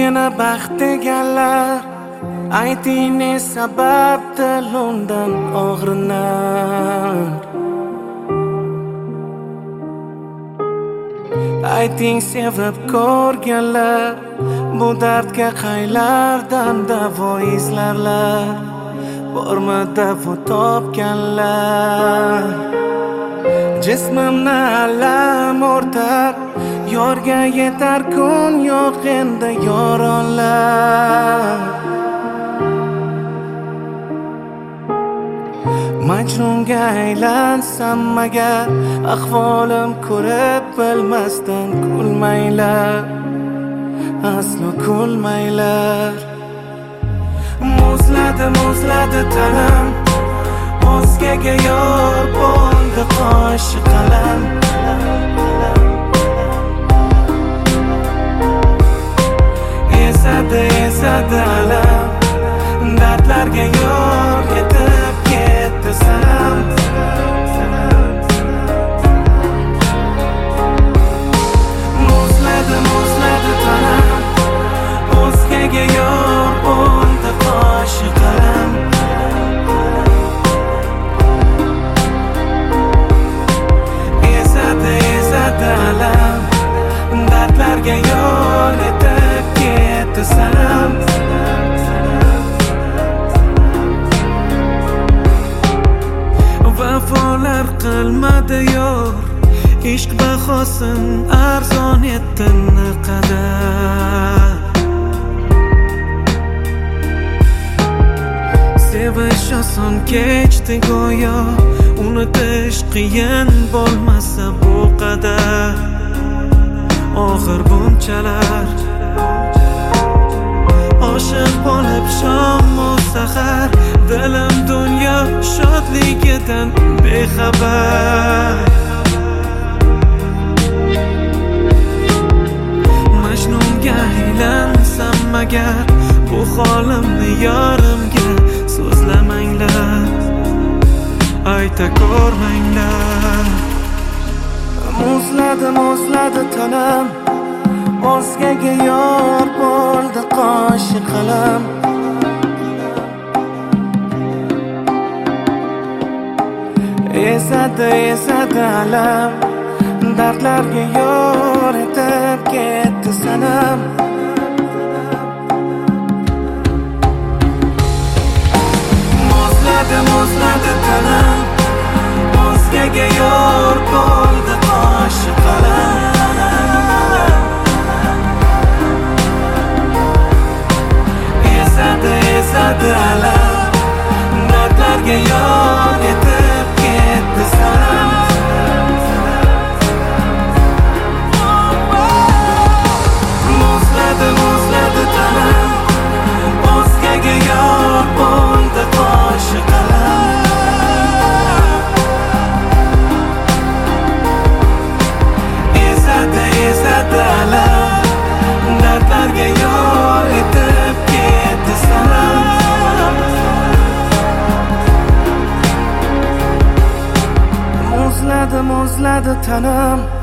meni baxt deganlar, ayting ne sababdir undan og'rinar. Ayting sevib ko'rganlar, bu dardga qaylardan davo izlarlar, bormi davo topganlar. Jismimni alam o'rtar, yorga yetar kun yo'q endi yoronlar. Majnunga aylansam agar, ahvolim ko'rib bilmasdan kulmanglar, aslo kulmanglar. Muzladi tanam, o'zgaga yor bo'ldi qoshi qalam. Ezadi alam, dardlarga yor etib ketdi sanam. Muzladi tanam, o'zgaga yor bo'ldi qoshi qalam. Ezadi alam, dardlarga yor etib ketdi sanam. Vafolar qilmadi yor, ishq bahosin arzon etdi naqadar. Sevish oson kechdi go'yo, unutish qiyin bo'lmasa bu qadar. Og'ir bunchalar, oshiq bo'lib shom u sahar, dilim dunyo shodligidan bexabar. Majnunga aylansam agar, bu holimni yorimga so'zlamanglar, ayta ko'rmanglar. Muzladi tanam, o'zgaga yor bo'ldi qoshi qalam. Ezadi alam, dardlarga yor etib ketdi sanam. Muzladi tanam, o'zgaga yor bo'ldi qoshi qalam. Ezadi alam, dardlarga yor etib ketdi sanam. Muzladi tanam, o'zgaga yor bo'ldi qoshi qalam. Ezadi alam, dardlarga yor etib ketdi sanam. Muzladi tanam,